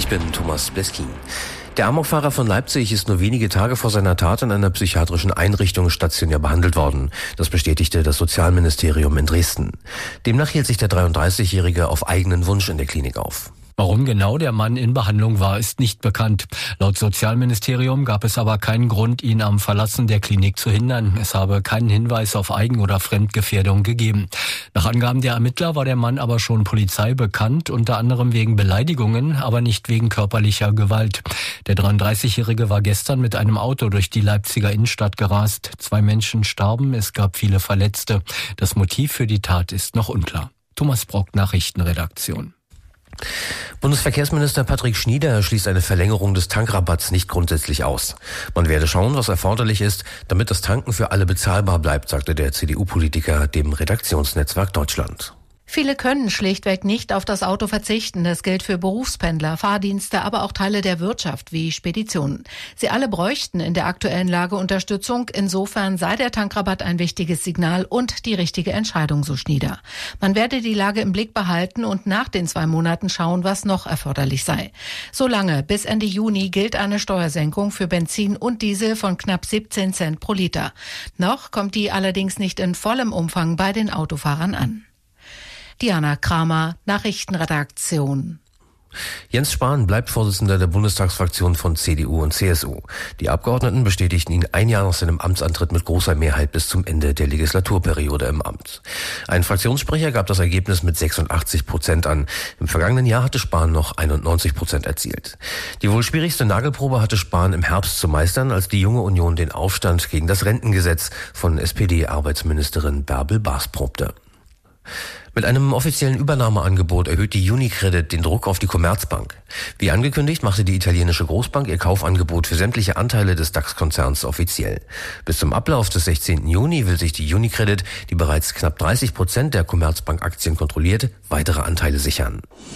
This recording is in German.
Ich bin Thomas Bleskin. Der Amokfahrer von Leipzig ist nur wenige Tage vor seiner Tat in einer psychiatrischen Einrichtung stationär behandelt worden. Das bestätigte das Sozialministerium in Dresden. Demnach hielt sich der 33-Jährige auf eigenen Wunsch in der Klinik auf. Warum genau der Mann in Behandlung war, ist nicht bekannt. Laut Sozialministerium gab es aber keinen Grund, ihn am Verlassen der Klinik zu hindern. Es habe keinen Hinweis auf Eigen- oder Fremdgefährdung gegeben. Nach Angaben der Ermittler war der Mann aber schon Polizei bekannt, unter anderem wegen Beleidigungen, aber nicht wegen körperlicher Gewalt. Der 33-Jährige war gestern mit einem Auto durch die Leipziger Innenstadt gerast. 2 Menschen starben, es gab viele Verletzte. Das Motiv für die Tat ist noch unklar. Thomas Brock, Nachrichtenredaktion. Bundesverkehrsminister Patrick Schnieder schließt eine Verlängerung des Tankrabatts nicht grundsätzlich aus. Man werde schauen, was erforderlich ist, damit das Tanken für alle bezahlbar bleibt, sagte der CDU-Politiker dem Redaktionsnetzwerk Deutschland. Viele können schlichtweg nicht auf das Auto verzichten. Das gilt für Berufspendler, Fahrdienste, aber auch Teile der Wirtschaft wie Speditionen. Sie alle bräuchten in der aktuellen Lage Unterstützung. Insofern sei der Tankrabatt ein wichtiges Signal und die richtige Entscheidung, so Schnieder. Man werde die Lage im Blick behalten und nach den 2 Monaten schauen, was noch erforderlich sei. Solange bis Ende Juni gilt eine Steuersenkung für Benzin und Diesel von knapp 17 Cent pro Liter. Noch kommt die allerdings nicht in vollem Umfang bei den Autofahrern an. Diana Kramer, Nachrichtenredaktion. Jens Spahn bleibt Vorsitzender der Bundestagsfraktion von CDU und CSU. Die Abgeordneten bestätigten ihn 1 Jahr nach seinem Amtsantritt mit großer Mehrheit bis zum Ende der Legislaturperiode im Amt. Ein Fraktionssprecher gab das Ergebnis mit 86% an. Im vergangenen Jahr hatte Spahn noch 91% erzielt. Die wohl schwierigste Nagelprobe hatte Spahn im Herbst zu meistern, als die Junge Union den Aufstand gegen das Rentengesetz von SPD-Arbeitsministerin Bärbel Baas probte. Mit einem offiziellen Übernahmeangebot erhöht die UniCredit den Druck auf die Commerzbank. Wie angekündigt, machte die italienische Großbank ihr Kaufangebot für sämtliche Anteile des DAX-Konzerns offiziell. Bis zum Ablauf des 16. Juni will sich die UniCredit, die bereits knapp 30% der Commerzbank-Aktien kontrolliert, weitere Anteile sichern.